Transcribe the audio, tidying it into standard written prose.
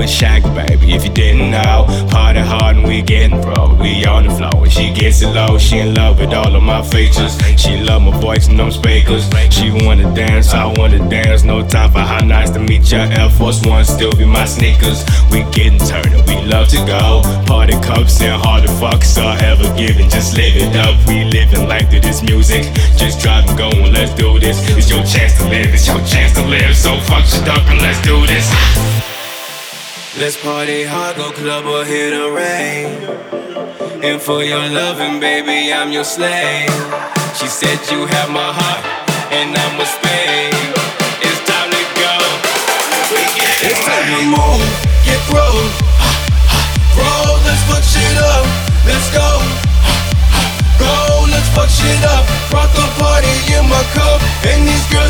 with Shaq, baby, if you didn't know. Party hard and we getting pro. We on the floor and she gets it low. She in love with all of my features. She love my voice and them speakers. She wanna dance, I wanna dance. No time for how nice to meet ya. Air Force One still be my sneakers. We getting turned and we love to go. Party cups and hard to fuck, so ever giving, just live it up. We living life through this music. Just drive and go and let's do this. It's your chance to live, it's your chance to live. So fuck shit up and let's do this. Let's party hard, go club or hit a rain. And for your loving, baby, I'm your slave. She said you have my heart, and I'm a spade. It's time to go. It's time to move, get through. Bro, let's fuck shit up. Let's go. Go, let's fuck shit up. Rock the party in my cup, and these girls